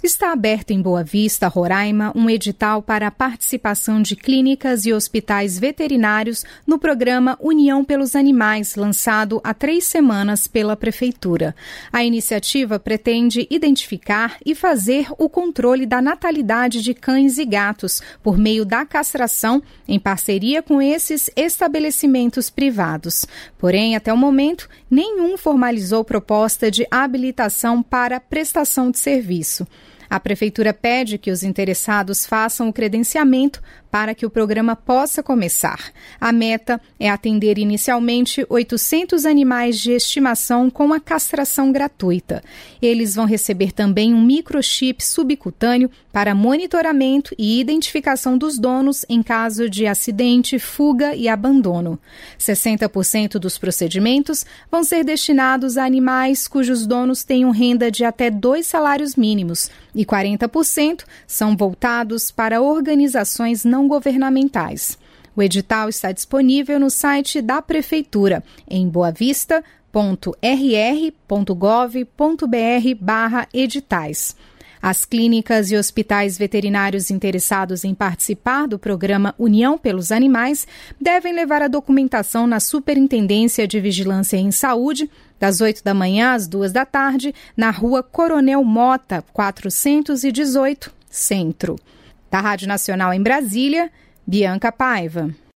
Está aberto em Boa Vista, Roraima, um edital para a participação de clínicas e hospitais veterinários no programa União pelos Animais, lançado há 3 semanas pela Prefeitura. A iniciativa pretende identificar e fazer o controle da natalidade de cães e gatos por meio da castração, em parceria com esses estabelecimentos privados. Porém, até o momento, nenhum formalizou proposta de habilitação para prestação de serviço. A Prefeitura pede que os interessados façam o credenciamento para que o programa possa começar. A meta é atender inicialmente 800 animais de estimação com a castração gratuita. Eles vão receber também um microchip subcutâneo para monitoramento e identificação dos donos em caso de acidente, fuga e abandono. 60% dos procedimentos vão ser destinados a animais cujos donos tenham renda de até 2 salários mínimos e 40% são voltados para organizações não governamentais. O edital está disponível no site da Prefeitura, em boavista.rr.gov.br/editais. As clínicas e hospitais veterinários interessados em participar do programa União pelos Animais devem levar a documentação na Superintendência de Vigilância em Saúde, das 8 da manhã às 2 da tarde, na Rua Coronel Mota, 418, Centro. Da Rádio Nacional em Brasília, Bianca Paiva.